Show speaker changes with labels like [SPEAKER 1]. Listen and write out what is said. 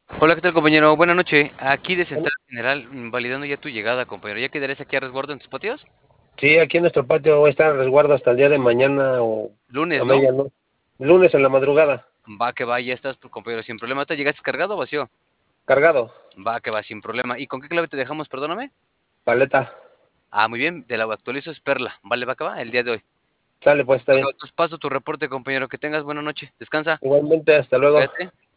[SPEAKER 1] Hola, ¿qué tal, compañero? Buenas noches. Aquí de
[SPEAKER 2] Bueno,
[SPEAKER 1] Central General, validando ya tu llegada, compañero. ¿Ya quedarías aquí a resguardo en tus patios?
[SPEAKER 2] sí, aquí en nuestro patio voy a estar a resguardo hasta el día de mañana o
[SPEAKER 1] Lunes,
[SPEAKER 2] a
[SPEAKER 1] ¿no?
[SPEAKER 2] medianoche. Lunes en la madrugada,
[SPEAKER 1] Va que va, ya estás, compañero, sin problema. ¿Te llegaste cargado o vacío?
[SPEAKER 2] cargado,
[SPEAKER 1] Va que va, sin problema. ¿Y con qué clave te dejamos, perdóname?
[SPEAKER 2] paleta.
[SPEAKER 1] Muy bien, te la actualizo, es Perla. Vale, va que va, el día de hoy.
[SPEAKER 2] Sale pues, está
[SPEAKER 1] Va que
[SPEAKER 2] bien.
[SPEAKER 1] va, entonces paso tu reporte, compañero. Que tengas buena noche. Descansa.
[SPEAKER 2] Igualmente, hasta luego.
[SPEAKER 1] Cuídate.